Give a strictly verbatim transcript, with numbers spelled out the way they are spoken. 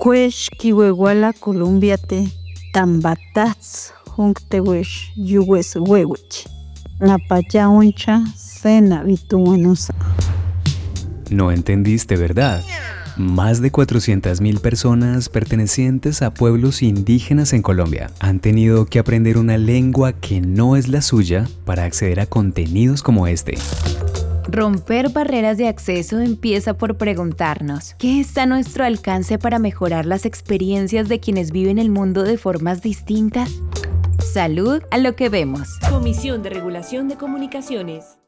Kwesh kiwewala Colombiate tambatats hunktewesh yuwes wewich. Napaya uncha sena vituanusa. No entendiste, ¿verdad? Más de cuatrocientas mil personas pertenecientes a pueblos indígenas en Colombia han tenido que aprender una lengua que no es la suya para acceder a contenidos como este. Romper barreras de acceso empieza por preguntarnos, ¿qué está a nuestro alcance para mejorar las experiencias de quienes viven el mundo de formas distintas? Salud a lo que vemos. Comisión de Regulación de Comunicaciones.